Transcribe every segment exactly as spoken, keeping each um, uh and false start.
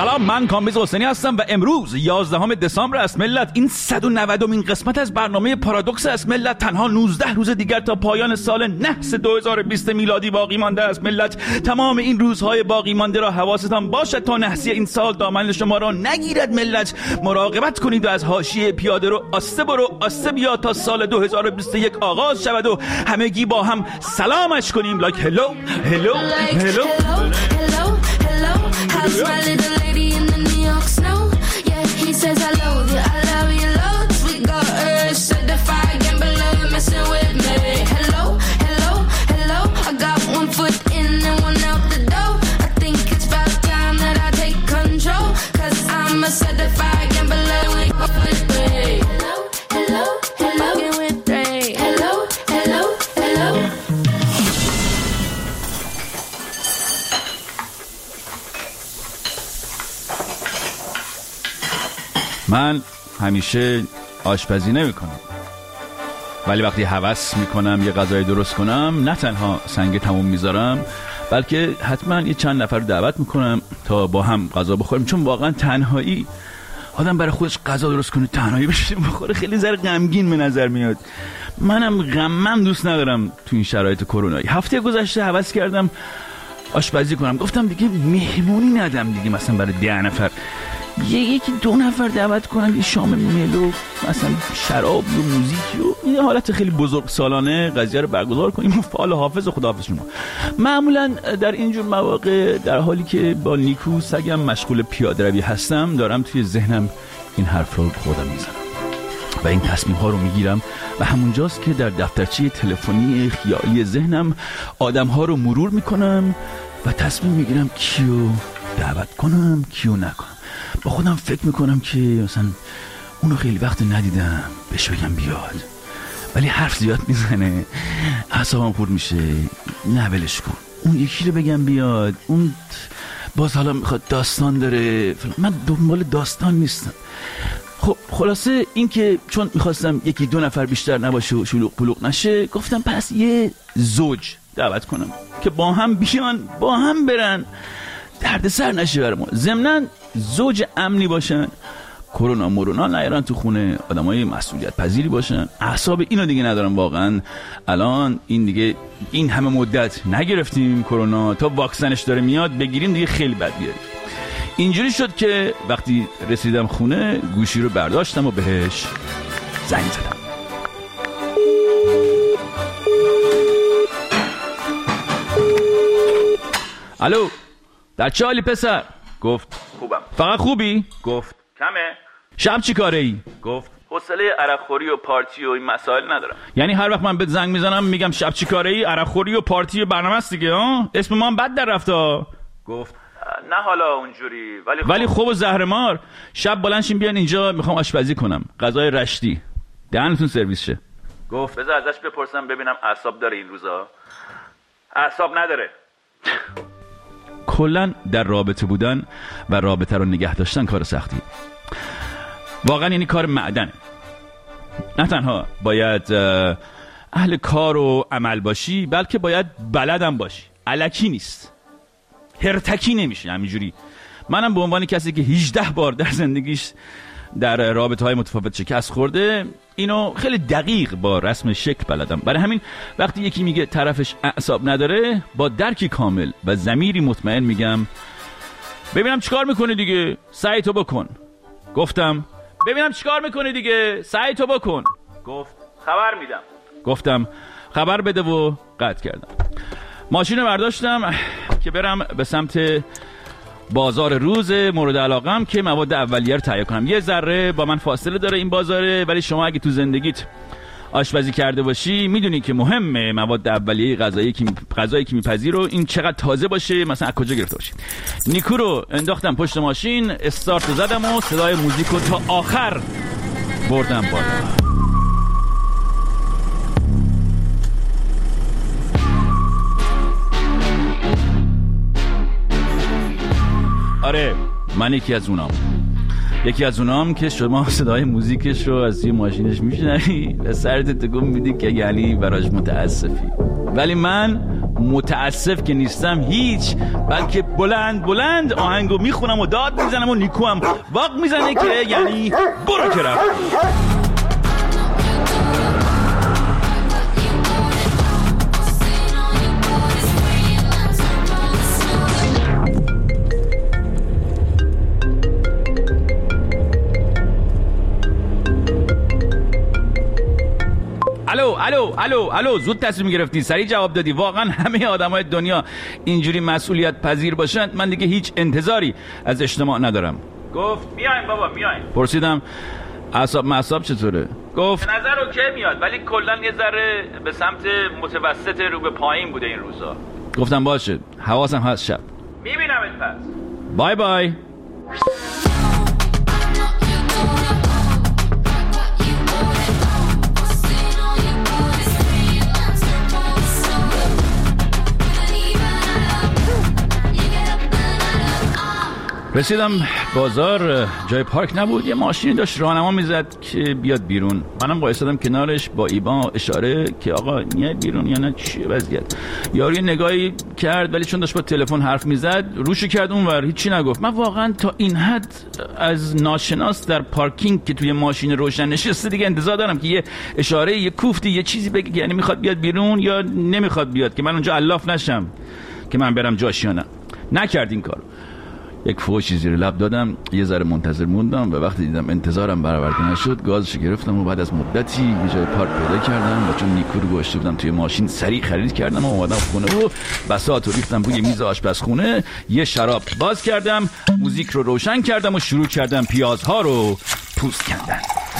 سلام، من کامبیز حسینی هستم و امروز یازدهم دسامبر است ملت. این صد و نودمین قسمت از برنامه پارادوکس است ملت. تنها نوزده روز دیگر تا پایان سال نحس دو هزار و بیست میلادی باقی مانده است ملت. تمام این روزهای باقی مانده را حواستان باشد تا نحسی این سال دامن شما را نگیرد ملت. مراقبت کنید و از حاشیه پیاده رو آسته برو آسته بیا تا سال دو هزار و بیست و یک آغاز شود و همگی با هم سلامش کنیم. like hello hello hello How's my little lady in the New York snow? Yeah, he says I love you, I love you loads. We got her certified gambler messing with me. Hello, hello, hello. I got one foot in and one out the door. I think it's about time that I take control, cause I'm a certified gambler with me. Hello, hello, hello. Get with Ray. Hello, hello, hello. من همیشه آشپزی نمی کنم، ولی وقتی هوس می کنم یه غذای درست کنم نه تنها سنگ تموم میذارم، بلکه حتما یه چند نفر دعوت میکنم تا با هم غذا بخوریم. چون واقعا تنهایی آدم برای خودش غذا درست کنه تنهایی بشه بخوره خیلی ذره غمگین به نظر میاد. منم غمم دوست ندارم تو این شرایط کرونایی. هفته گذشته هوس کردم آشپزی کنم، گفتم دیگه مهمونی ندم دیگه، مثلا برای ده نفر یکی دو نفر دعوت کنم، یه شام ملو مثلا شراب و موزیک و یه حالت خیلی بزرگ سالانه قضیه رو برگزار کنیم و فعال حافظ و خداحافظ شما. معمولا در اینجور مواقع در حالی که با نیکو سگم مشغول پیاده روی هستم دارم توی ذهنم این حرف رو خودم میزنم و این تصمیم ها رو میگیرم و همونجاست که در دفترچه تلفنی خیالی ذهنم آدم ها رو مرور میکنم و تصمیم میگیرم کیو دعوت کنم کیو نکنم. با خودم فکر میکنم که مثلا اونو خیلی وقت ندیدم بهش بگم بیاد، ولی حرف زیاد میزنه اعصابم خورد میشه، نه ولش کن. اون یکی رو بگم بیاد، اون باز حالا میخواد داستان داره، من دنبال داستان نیستم. خب خلاصه این که چون میخواستم یکی دو نفر بیشتر نباشه و شلوغ پلوغ نشه، گفتم پس یه زوج دعوت کنم که با هم بیان با هم برن، درد سر نشه برامون. ضمناً زوج امنی باشن، کرونا مورونا نیارن تو خونه، آدمای مسئولیت پذیری باشن. اعصاب اینو دیگه ندارم واقعا. الان این دیگه این همه مدت نگرفتیم کرونا، تا واکسنش داره میاد بگیریم دیگه خیلی بد بیاریم. اینجوری شد که وقتی رسیدم خونه گوشی رو برداشتم و بهش زنگ زدم. الو، در چه حالی پسر؟ گفت خوبم. فقط خوبی؟ گفت کمه. شب چی کاره ای؟ گفت حوصله عرق خوری و پارتی و این مسائل ندارم. یعنی هر وقت من بهت زنگ میزنم میگم شب چی کاره ای؟ عرق خوری و پارتی و برنامه است دیگه ها؟ اسم ما هم بد در رفته. گفت نه حالا اونجوری، ولی خوب. ولی خوب و زهرمار. شب بلنشین بیان اینجا، میخوام آشپزی کنم، غذای رشتی، دهنتون سرویس شه. گفت بذار ازش بپرسم ببینم اعصاب داره این روزا. اعصاب نداره. کلن در رابطه بودن و رابطه رو نگه داشتن کار سختی واقعا، یعنی کار معدن. نه تنها باید اهل کار و عمل باشی، بلکه باید بلدم باشی. الکی نیست، هرتکی نمیشه همینجوری. منم به عنوان کسی که هجده بار در زندگیش در رابطه های متفاوت شکست خورده، اینو خیلی دقیق با رسم شکل بلدم. برای همین وقتی یکی میگه طرفش اعصاب نداره، با درکی کامل و ضمیری مطمئن میگم ببینم چیکار میکنی دیگه، سعی تو بکن. گفتم ببینم چیکار میکنی دیگه، سعی تو بکن. گفت خبر میدم. گفتم خبر بده و قطع کردم. ماشین رو برداشتم که برم به سمت بازار روز مورد علاقم که مواد اولیه رو تهیه کنم. یه ذره با من فاصله داره این بازاره، ولی شما اگه تو زندگیت آشپزی کرده باشی میدونی که مهمه مواد اولیه غذایی که غذایی که میپذی رو این چقدر تازه باشه، مثلا از کجا گرفته باشی. نیکو رو انداختم پشت ماشین، استارت رو زدم و صدای موزیک رو تا آخر بردم بالا. آره من یکی از اونام یکی از اونام که شما صدای موزیکش رو از یه ماشینش میشنوی و سرت تکون میدی که یعنی براش متاسفی. ولی من متاسف که نیستم هیچ، بلکه بلند بلند آهنگو میخونم و داد میزنم و نیکو هم واق میزنه که یعنی برو که رفت. الو الو الو الو زود تصمیم گرفتی، سریع جواب دادی. واقعا همه آدمای دنیا اینجوری مسئولیت پذیر باشن من دیگه هیچ انتظاری از اجتماع ندارم. گفت میایم بابا میایم. پرسیدم اعصاب معصاب چطوره؟ گفت به نظر اوکی میاد ولی کلا یه ذره به سمت متوسط رو به پایین بوده این روزا. گفتم باشه حواسم هست شب. میبینمت پس. بای بای. رسیدم بازار، جای پارک نبود، یه ماشینی داشت راهنما میزد که بیاد بیرون. منم وایسادم کنارش با ایبا اشاره که آقا میای بیرون یا نه چیه وضعیت. یارو یه نگاهی کرد ولی چون داشت با تلفن حرف میزد روشو کرد اونور، هیچی نگفت. من واقعا تا این حد از ناشناس در پارکینگ که توی ماشین روشن نشسته دیگه انتظار دارم که یه اشاره، یه کوفتی، یه چیزی بگه یعنی میخواد بیاد بیرون یا نمیخواد بیاد که من اونجا الاف نشم که من برم جاش یا نه. نکرد این کارو. یک فوشی زیر لب دادم، یه ذره منتظر موندم و وقتی دیدم انتظارم برآورده نشد گازش گرفتم و بعد از مدتی یه جای پارک پیدا کردم و چون نیکو رو گذاشته بودم توی ماشین سریع خرید کردم و اومدم خونه و بساط رو ریختم روی میز آشپزخونه، یه شراب باز کردم، موزیک رو روشن کردم و شروع کردم پیازها رو پوست کردن.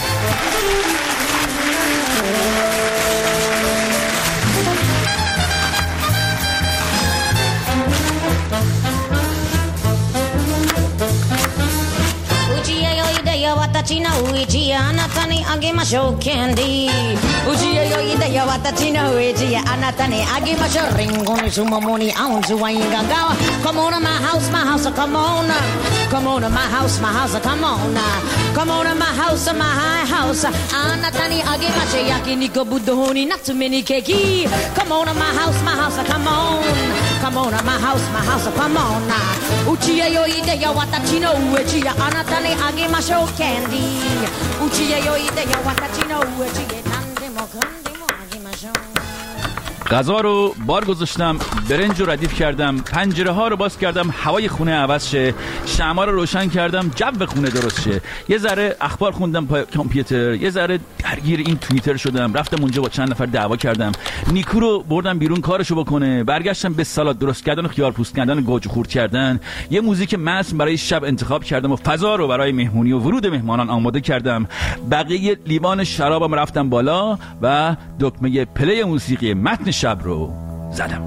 Watachi no uichi anata ni agimashou candy. Uchiya yo ideya watachi no uichi anata ni agimashou ringo ni sumomo ni aunzu waingagawa. Come on to my house, my house, come on. Come on to my house, my house, come on. Come on to my house, my high house. Anata ni agimashou yakiniku budou ni natsume ni keki. Come on to my house, my house, come on. Come on to my house, my house, come on. Uchiya yo ideya watachi no uichi anata ni agimashou candy. Uchiya yo ideya watachi no uichi nandemo kandemo agimashou. غذا رو بار گذاشتم، برنج رو ردیف کردم، پنجره ها رو باز کردم هوای خونه عوض شه، شمع رو روشن کردم جو خونه درست شه، یه ذره اخبار خوندم پای کامپیوتر، یه ذره درگیر این توییتر شدم، رفتم اونجا با چند نفر دعوا کردم، نیکو رو بردم بیرون کارشو بکنه، برگشتم به سالاد درست کردن و خیار پوست کردن و گوجه خورد کردن، یه موزیک متن برای شب انتخاب کردم و فضا رو برای مهمونی و ورود مهمانان آماده کردم، بقیه لیوان شرابم رفتم بالا و دکمه پلی موسیقی متن شب رو زدم.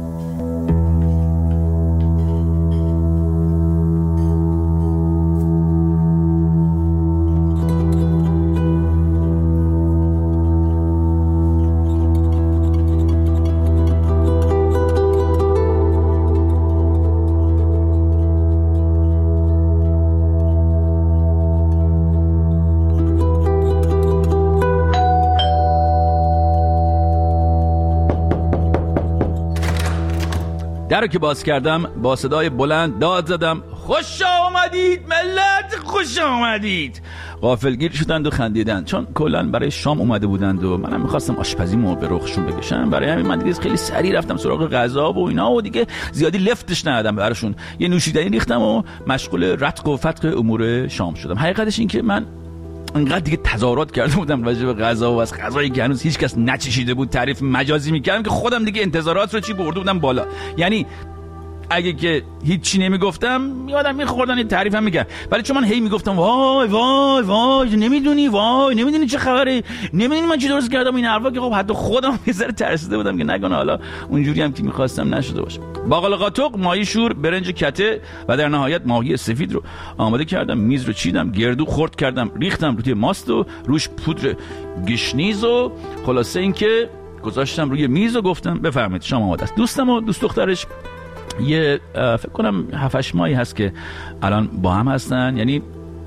در رو که باز کردم با صدای بلند داد زدم خوش آمدید ملت، خوش آمدید. غافلگیر شدند و خندیدند چون کلا برای شام اومده بودند و منم میخواستم آشپزیمو به رخشون بکشم. برای همین من دیگه خیلی سریع رفتم سراغ غذا و اینا و دیگه زیادی لفتش ندادم براشون. یه نوشیدنی ریختم و مشغول رتق و فتق امور شام شدم. حقیقتش این که من انقدر دیگه تظاهرات کرده بودم راجع به غذا و از غذایی که هنوز هیچ کس نچشیده بود تعریف مجازی میکردم که خودم دیگه انتظارات رو چی برده بودم بالا. یعنی اگه که هیچی نمیگفتم یادم میخوردن یه تعریف هم میکرد، ولی چون من هی میگفتم وای وای وای نمیدونی وای نمیدونی چه خبره، نمیدونی من چی درست کردم این حرفا، که خب حتی خودم یه ذره ترسیده بودم که نکنه حالا اونجوری هم که میخواستم نشده باشه. باقالا قاتق، ماهی شور، برنج کته و در نهایت ماهی سفید رو آماده کردم، میز رو چیدم، گردو خرد کردم، ریختم روی ماست و روش پودر گشنیز و خلاصه اینکه گذاشتم روی میز و گفتم بفرمایید شام آماده است. دوستم و دوست دخترش یه فکر کنم هفت هشت ماهی هست که الان با هم هستن، یعنی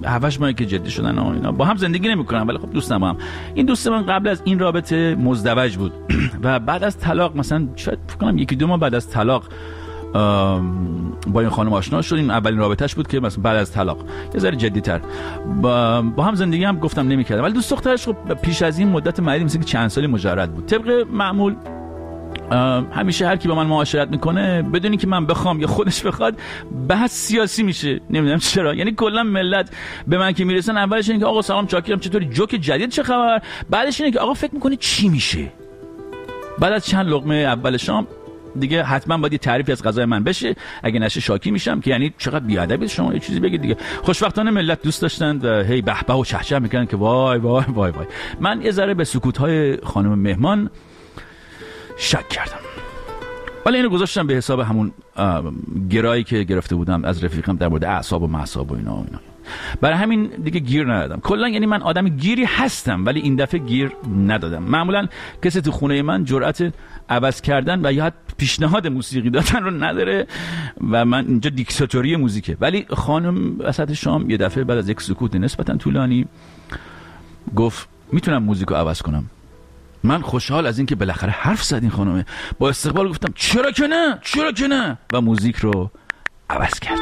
هفتش ماهی که جدی شدن و اینا با هم زندگی نمی‌کنن، ولی خب دوستم هم. این دوست من قبل از این رابطه مزدوج بود و بعد از طلاق مثلا شاید فکر کنم یکی دو ماه بعد از طلاق با این خانم آشنا شد. این اولین رابطه‌اش بود که مثلا بعد از طلاق یه ذره جدی‌تر با, با هم زندگی هم گفتم نمی‌کردم، ولی دوست دخترش خب پیش از این مدت مدیدی مثل که چند سالی مجرد بود. طبق معمول همیشه هر کی با من معاشرت میکنه بدونی که من بخوام یا خودش بخواد بحث سیاسی میشه. نمیدونم چرا، یعنی کلا ملت به من که میرسن اولش اینه که آقا سلام چاکرم چطوری، جوک جدید چه خبر، بعدش اینه که آقا فکر میکنه چی میشه. بعد از چند لقمه اول شام دیگه حتما باید یه تعریفی از غذای من بشه، اگه نشه شاکی میشم که یعنی چقدر بیادبید شما یه چیزی بگید دیگه. خوشبختانه ملت دوست داشتند و هی به به و چهچه میکنن که وای وای وای وای. من یه ذره به سکوت‌های خانم مهمان شک کردم، ولی اینو گذاشتم به حساب همون گرایی که گرفته بودم از رفیقم در مورد اعصاب و معصاب و اینا و اینا. برای همین دیگه گیر ندادم کلا. یعنی من آدم گیری هستم ولی این دفعه گیر ندادم. معمولا کسی تو خونه من جرأت عوض کردن و یا پیشنهاد موسیقی دادن رو نداره و من اینجا دیکتاتوری موزیکه. ولی خانم وسط شام یه دفعه بعد از یک سکوت نسبتا طولانی گفت میتونم موزیکو عوض کنم. من خوشحال از این که بالاخره حرف زد این خانومه، با استقبال گفتم چرا که نه چرا که نه و موزیک رو عوض کرد.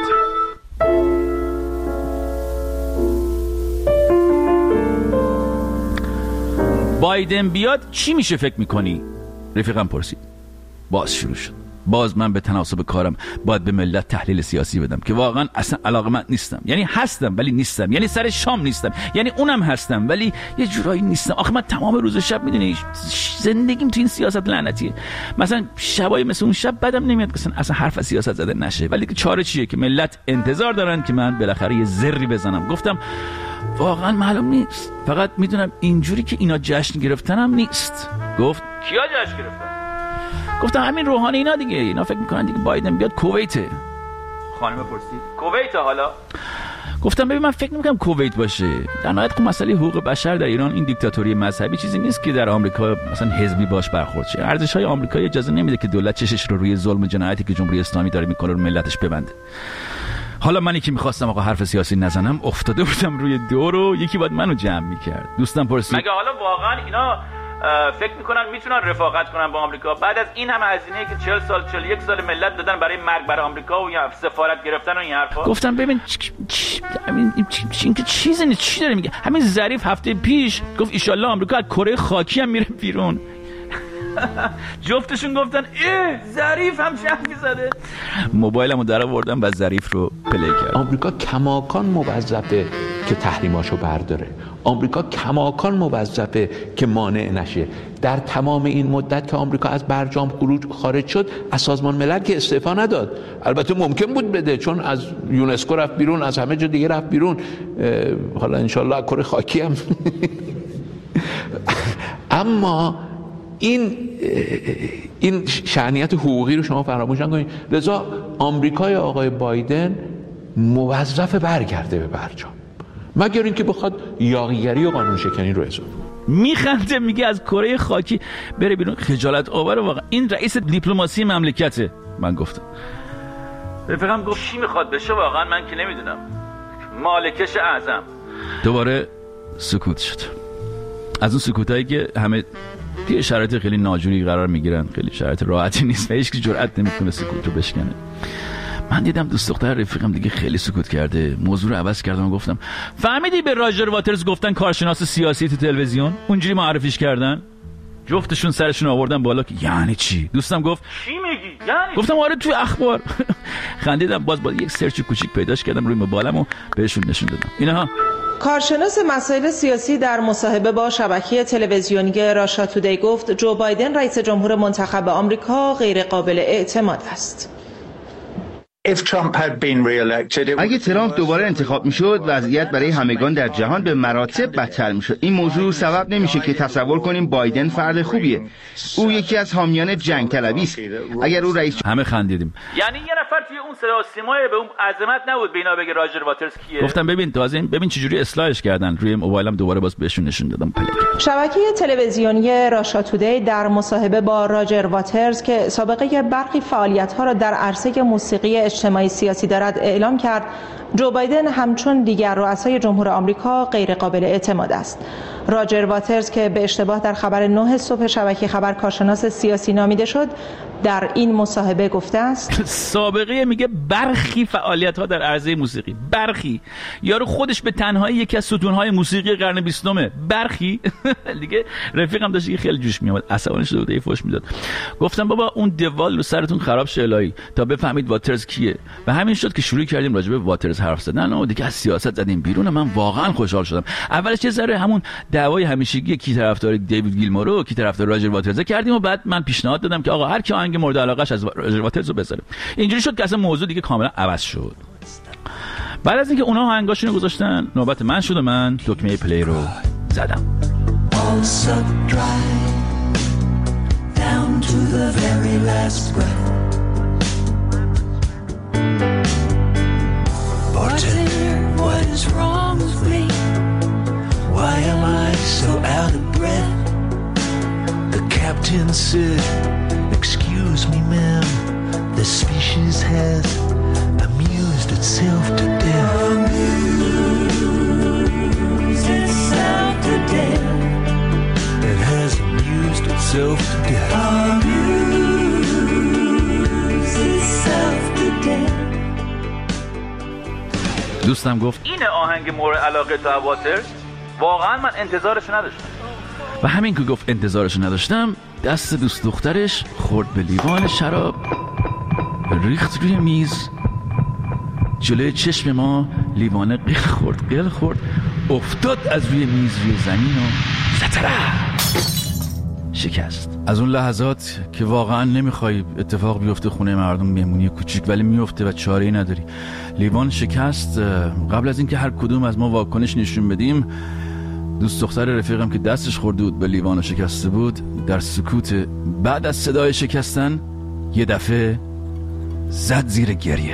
بایدن بیاد چی میشه فکر میکنی؟ رفیقم پرسید. باز شروع شد. باز من به تناسب کارم باید به ملت تحلیل سیاسی بدم که واقعا اصلا علاقه‌مند نیستم. یعنی هستم ولی نیستم، یعنی سر شام نیستم، یعنی اونم هستم ولی یه جورایی نیستم. آخه من تمام روز شب میدونی زندگیم تو این سیاست لعنتیه. مثلا شبای مثل اون شب بدم نمیاد که اصلا حرف از سیاست زده نشه، ولی چاره چیه که ملت انتظار دارن که من بالاخره یه ذری بزنم. گفتم واقعا معلوم نیست، فقط میدونم اینجوری که اینا جشن گرفتنم نیست. گفت کیا جشن گرفتن؟ گفتم همین روحانی اینا دیگه، اینا فکر میکنن دیگه بایدن بیاد کویته. خانم پرسید کویت حالا؟ گفتم ببین من فکر نمیکنم کویت باشه. در نهایت خب مسئله حقوق بشر در ایران این دیکتاتوری مذهبی چیزی نیست که در آمریکا مثلا حزبی باش برخورد شه. ارزش‌های آمریکایی اجازه نمیده که دولت چشش رو روی ظلم و جنایتی که جمهوری اسلامی داره میکنه رو ملتش ببنده. حالا منی که میخواستم آقا حرف سیاسی نزنم افتاده بودم روی دور و یکی بعد منو جمع میکرد. دوستم پرسید مگه حالا واقعا اینا فکر میکنن میتونن رفاقت کنن با آمریکا بعد از این همه هزینه‌ای که چهل سال چهل و یک سال ملت دادن برای مرگ بر آمریکا و یا سفارت گرفتن و این حرفا؟ گفتم ببین همین این که چیزی نیست. چی داره میگه؟ همین ظریف هفته پیش گفت ان شاءالله آمریکا از کره خاکی هم میره بیرون. جفتشون گفتن اه ظریف هم شهمی زده. موبایلمو در آوردم و ظریف رو پلی کردم. آمریکا کماکان موظفه که تحریماشو برداره. آمریکا کماکان موظفه که مانع نشه. در تمام این مدت که آمریکا از برجام خروج خارج شد از سازمان ملل که استعفا نداد. البته ممکن بود بده چون از یونسکو رفت بیرون، از همه جا دیگه رفت بیرون. حالا انشالله کره خاکی هم اما این این شأنیت حقوقی رو شما فراموش نکنید. لذا آمریکای آقای بایدن موظف برگرده به برجام مگر اینکه بخواد یاغیگری و قانون شکنی رو اضافه. میخنده میگه از کره خاکی بره بیرون. خجالت آور واقعا. این رئیس دیپلماسی مملکته. من گفتم رفیقم گفت چی میخواد بشه واقعا من که نمیدونم. مالکش اعظم. دوباره سکوت شد. از اون سکوتایی که همه توی شرایط خیلی ناجوری قرار میگیرن، خیلی شرایط راحتی نیست و هیچ کی جرئت نمیکنه سکوت رو بشکنه. من دیدم دوست دختر رفیقم دیگه خیلی سکوت کرده. موضوع رو عوض کردم و گفتم فهمیدی به راجر واترز گفتن کارشناس سیاسی تو تلویزیون؟ اونجوری معرفیش کردن. جفتشون سرشون آوردن بالا که یعنی چی؟ دوستم گفت چی میگی؟ یعنی گفتم آره توی اخبار. خندیدم. باز با یک سرچ کوچیک پیداش کردم روی موبایلم و بهشون نشون دادم. اینها کارشناس مسائل سیاسی در مصاحبه با شبکه تلویزیونی راشا تودی گفت جو بایدن رئیس جمهور منتخب آمریکا غیر قابل اعتماد است. اگه ترامپ دوباره انتخاب میشد وضعیت برای همگان در جهان به مراتب بدتر میشد. این موضوع سبب نمیشه که تصور کنیم بایدن فرد خوبیه. او یکی از حامیان جنگ طلبی است. اگر او رئیس همه خندیدیم. یعنی یه نفر توی اون صدا و سیمای به اون عظمت نبود بینا بگه راجر واترز کیه. گفتم ببین تازه ببین چجوری اصلاحش کردن. روی موبایلم دوباره باز بهشون نشون دادم پلی. شبکه تلویزیونی راشا تودی در مصاحبه با راجر واترز که سابقه برخی فعالیت‌ها را در عرصه موسیقی اجتماعی سیاسی دارد اعلام کرد جو بایدن همچون دیگر رؤسای جمهور آمریکا غیر قابل اعتماد است. راجر واترز که به اشتباه در خبر نه صبح شبکه خبر کارشناس سیاسی نامیده شد، در این مصاحبه گفته است سابقه میگه برخی فعالیت‌ها در عرصه موسیقی، برخی یارو خودش به تنهایی یکی از ستون‌های موسیقی قرن بیستمه، برخی دیگه رفیقم داشت خیلی جوش میومد، عصبانی شده بود، فوش میداد. گفتم بابا اون دوال رو سرتون خراب شه الهی تا بفهمید واترز کیه. و همین شد که شروع کردیم راجع به واترز حرف زدن و دیگه از سیاست زدیم بیرون. من واقعا خوشحال شدم. اولش یه ذره همون دعوای همیشگی کی طرفدار دیوید گیلمورو کی طرفدار راجر واترز کردیم و بعد من پیشنهاد دادم که آقا هر کی آهنگ مورد علاقه‌اش از راجر واترز رو بذاره. اینجوری شد که اصلا موضوع دیگه کاملا عوض شد. بعد از اینکه اونها آهنگاشونو گذاشتن نوبت من شد و من دکمه پلی رو زدم. Down to the very last breath. Bartender, what is wrong with me? Why am I so out of breath? The captain said, excuse me ma'am, the species has amused itself to death. Amused itself to death. It has amused itself to death. Amused itself to death. دوستم گفت این آهنگ مورد علاقه تا واترز واقعا من انتظارش نداشتم. و همین که گفت انتظارش نداشتم دست دوست دخترش خورد به لیوان شراب، ریخت روی میز، جلوی چشم ما لیوانه قل خورد قل خورد افتاد از روی میز روی زمین و زتره شکست. از اون لحظات که واقعا نمیخوای اتفاق بیفته خونه مردم مهمونی کوچیک، ولی میفته و چاره‌ای نداری. لیوان شکست. قبل از اینکه هر کدوم از ما واکنش نشون بدیم، دوست دختر رفیقم که دستش خورده بود به لیوان شکسته بود، در سکوت بعد از صدای شکستن یه دفعه زد زیر گریه.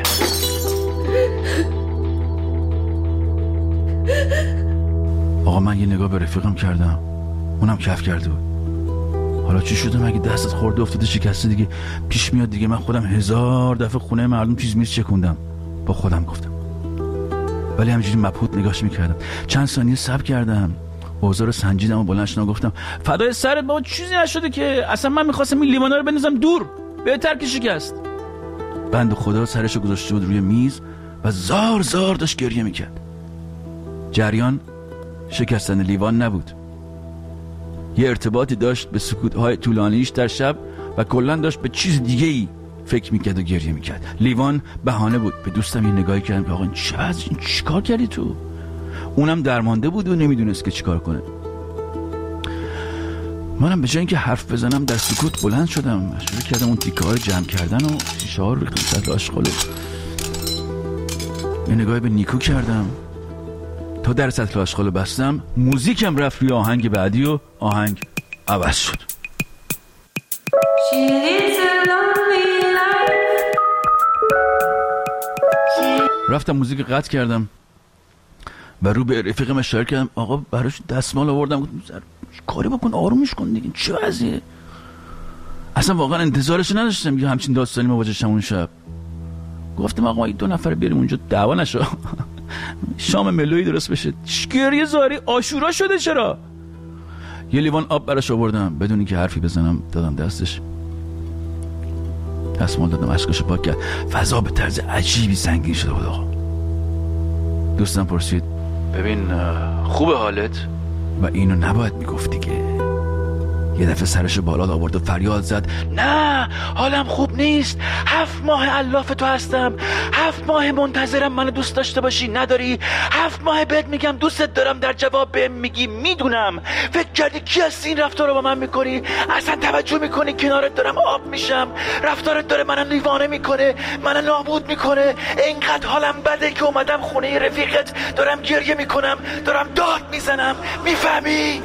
آقا من یه نگاه به رفیقم کردم، اونم کف کرده بود. حالا چی شده؟ مگه دستت خورده افتاده شکسته دیگه پیش میاد دیگه. من خودم هزار دفعه خونه مردم چیز میز چکوندم، با خودم گفتم، ولی همینجوری مبهوت نگاش میکردم. چند ثانیه صبر کردم، اوضاع رو سنجیدم و بلند شدم گفتم فدای سرت بابا چیزی نشده که، اصلا من میخواستم این لیوانا رو بندازم دور، بهتر که شکست. بند خدا سرشو گذاشته بود روی میز و زار زار داشت گریه میکرد. جریان شکستن لیوان نبود، یه ارتباطی داشت به سکوت‌های طولانیش در شب و کلاً داشت به چیز دیگه‌ای فکر میکرد و گریه میکرد. لیوان بهانه بود. به دوستم یه نگاهی کردم که آقا این چه از این چیکار کردی تو؟ اونم درمانده بود و نمیدونست که چیکار کنه. منم به جای اینکه حرف بزنم در سکوت بلند شدم، شروع کردم اون تیکه‌ها رو جمع کردن و شیشه‌ها رو ریختم سطل آشغال. یه نگاهی به نیکو کردم، تا در سطل آشغال بستم موزیکم رفت روی آهنگ بعدی و آهنگ عوض شد. رفتم موزیک قطع کردم و رو به رفیقم اشاره کردم، آقا براش دستمال آوردم، گفتم کاری بکن آرومش کن دیگه، چه وضعیه؟ اصلا واقعا انتظارش نداشتم یه همچین داستانی مواجه شم اون شب. گفتم آقا این دو نفر بریم اونجا دعوا نشه، شام ملویی درست بشه. گریه زاری آشورا شده چرا؟ یه لیوان آب براش آوردم بدون اینکه حرفی بزنم، دادم دستش، دستمال دادم، اشکاشو پاک کرد. فضا به طرز عجیبی سنگین شده بود. آقا دوستم پرسید ببین خوبه حالت؟ و اینو نباید میگفت دیگه. یه دفعه سرشو بالا آورد و فریاد زد نه حالم خوب نیست، هفت ماه الاف تو هستم، هفت ماه منتظرم منو دوست داشته باشی نداری، هفت ماه بهت میگم دوستت دارم، در جواب بهم میگی میدونم. فکر کردی کی هستی این رفتار رو با من میکنی؟ اصلا توجه میکنی کنارت دارم آب میشم، رفتارت داره منو دیوانه میکنه، منو نابود میکنه. اینقدر حالم بده که اومدم خونه رفیقت، دارم گریه میکنم، دارم داد میزنم، میفهمی؟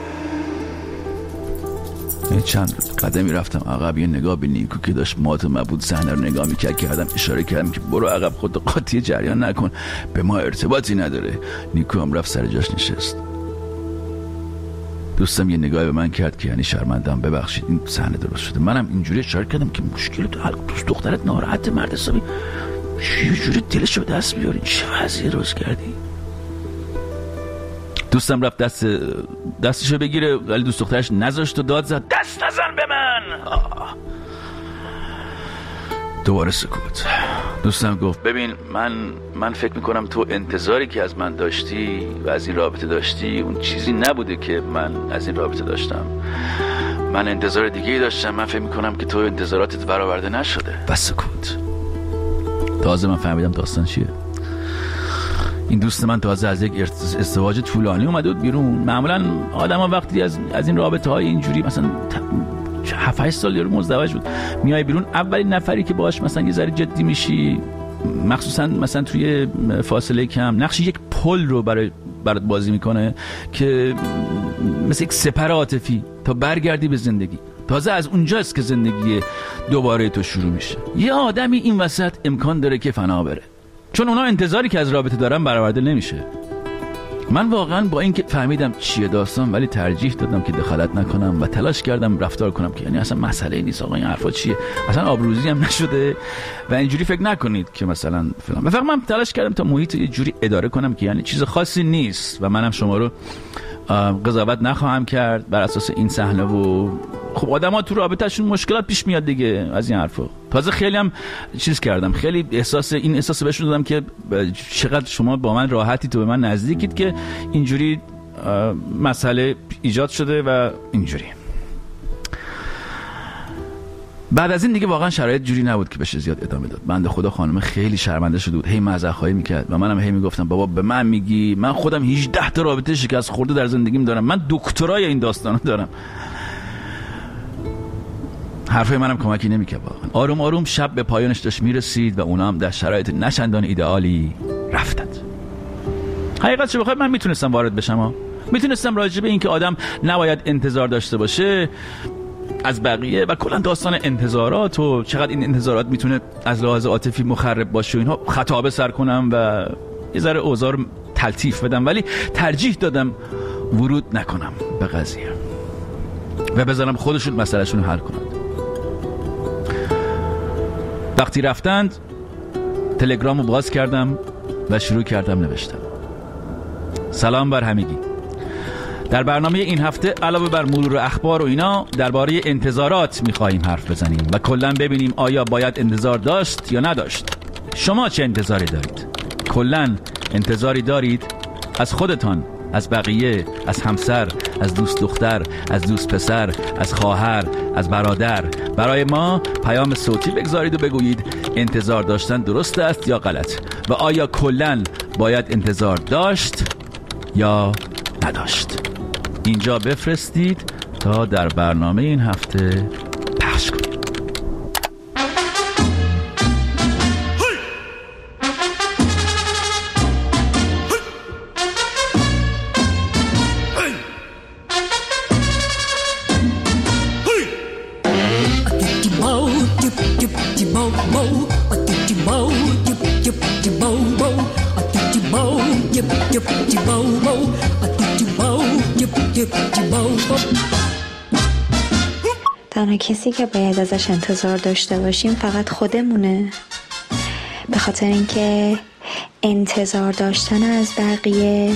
چند قدمی رفتم عقب، یه نگاه به نیکو که داشت مات و مبود صحنه رو نگاه میکرد کردم، اشاره کردم که برو عقب، خود قاطی جریان نکن، به ما ارتباطی نداره. نیکو هم رفت سر جاش نشست. دوستم یه نگاه به من کرد که یعنی شرمندم، ببخشید این صحنه درست شده. منم اینجوری اشاره کردم که مشکل تو حل، دوست دخترت ناراحت، مرد حسابی یه جوری دلشو به دست بیاری. چه وضعی روز کردی؟ دوستم رفت دست دستشو بگیره ولی دوست دخترش نذاشت و داد زد دست نزن به من. آه. دوباره سکوت. دوستم گفت ببین من من فکر میکنم تو انتظاری که از من داشتی و از این رابطه داشتی اون چیزی نبوده که من از این رابطه داشتم. من انتظار دیگه داشتم. من فکر میکنم که تو انتظاراتت برآورده نشده. و سکوت. تازه من فهمیدم داستان چیه. این دوست من تازه از یک ازدواج طولانی اومده بود بیرون. معمولا آدما وقتی از از این رابطه های اینجوری مثلا هفت هشت سال یارو مزدوج بود میای بیرون، اولین نفری که باهاش مثلا یه ذره جدی میشی، مخصوصا مثلا توی فاصله کم، نقش یک پل رو برای برات بازی میکنه که مثل یک سپر عاطفی تا برگردی به زندگی. تازه از اونجاست که زندگی دوباره تو شروع میشه. یه آدمی این وسط امکان داره که فنا بره چون اونا انتظاری که از رابطه دارن برآورده نمیشه. من واقعا با اینکه فهمیدم چیه داستان ولی ترجیح دادم که دخالت نکنم و تلاش کردم رفتار کنم که یعنی اصلا مسئله نیست آقا این حرفا چیه، اصلا آبروزی هم نشده و اینجوری فکر نکنید که مثلا فلان. فقط من تلاش کردم تا محیط یه جوری اداره کنم که یعنی چیز خاصی نیست و منم شما رو قضاوت نخواهم کرد بر اساس این صحنه. و خب آدم‌ها تو رابطه‌شون مشکلات پیش میاد دیگه از این حرفا. تازه خیلی هم چیز کردم، خیلی احساس این احساس بهشون دادم که چقدر شما با من راحتی تو به من نزدیکید که اینجوری مسئله ایجاد شده و اینجوری. بعد از این دیگه واقعا شرایط جوری نبود که بشه زیاد ادامه داد. بنده خدا خانم خیلی شرمنده شده بود، هی معذرخواهی میکرد و منم هی میگفتم بابا به من میگی؟ من خودم هجده تا رابطه شکست خورده در زندگیم دارم، من دکترای این داستانو دارم. حرفای منم کمکی نمیکرد واقعا. آروم آروم شب به پایانش داشت میرسید و اونا هم در شرایط نچندان ایدئالی رفتند. حقیقتش بخواد من میتونستم وارد بشم ها. میتونستم راجع به این که آدم نباید انتظار داشته باشه از بقیه و کلا داستان انتظارات و چقدر این انتظارات میتونه از لحاظ عاطفی مخرب باشه و اینها خطابه سر کنم و یه ذره اوضاع رو تلطیف بدم، ولی ترجیح دادم ورود نکنم به قضیه و بذارم خودشون مسئلهشون رو حل کنند. وقتی رفتند تلگرام رو باز کردم و شروع کردم نوشتم. سلام بر همگی. در برنامه این هفته علاوه بر مرور اخبار و اینا درباره انتظارات می‌خواهیم حرف بزنیم و کلاً ببینیم آیا باید انتظار داشت یا نداشت. شما چه انتظاری دارید؟ کلاً انتظاری دارید از خودتان، از بقیه، از همسر، از دوست دختر، از دوست پسر، از خواهر، از برادر؟ برای ما پیام صوتی بگذارید و بگویید انتظار داشتن درست است یا غلط و آیا کلاً باید انتظار داشت یا نداشت. اینجا بفرستید تا در برنامه این هفته پخش کنیم. تنها کسی که باید ازش انتظار داشته باشیم فقط خودمونه، به خاطر اینکه انتظار داشتن از بقیه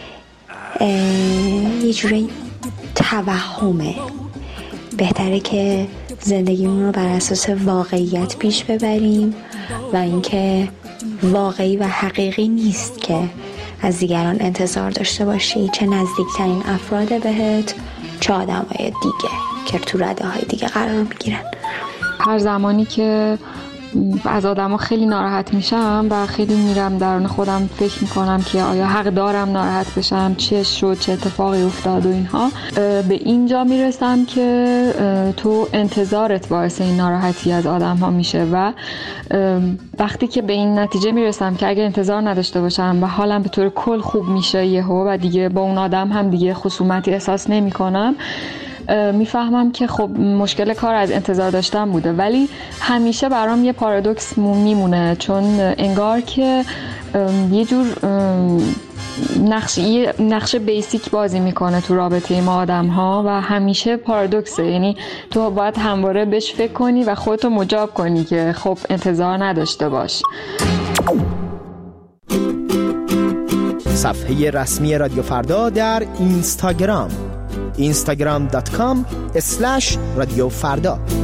یه جوری توهمه. بهتره که زندگیمون رو بر اساس واقعیت پیش ببریم و اینکه واقعی و حقیقی نیست که از دیگران انتظار داشته باشی، چه نزدیکترین افراد بهت چه آدمای دیگه که تو رده های دیگه قرار میگیرن. هر زمانی که از آدم ها خیلی ناراحت میشم و خیلی میرم درون خودم فکر میکنم که آیا حق دارم ناراحت بشم، چه شد، چه اتفاقی افتاد و اینها، به اینجا میرسم که تو انتظارت باعث این ناراحتی از آدم ها میشه و وقتی که به این نتیجه میرسم که اگه انتظار نداشته باشم و حالم به طور کل خوب میشه یهو و دیگه با اون آدم هم دیگه خصومتی احساس نمی کنم، میفهمم که خب مشکل کار از انتظار داشتن بوده. ولی همیشه برام یه پارادوکس میمونه، چون انگار که یه جور نقش نقش بیسیک بازی میکنه تو رابطه ما آدم ها و همیشه پارادوکسه، یعنی تو باید همواره بهش فکر کنی و خودتو مجاب کنی که خب انتظار نداشته باش. صفحه رسمی رادیو فردا در اینستاگرام اینستاگرام دات کام اسلش رادیو فردا.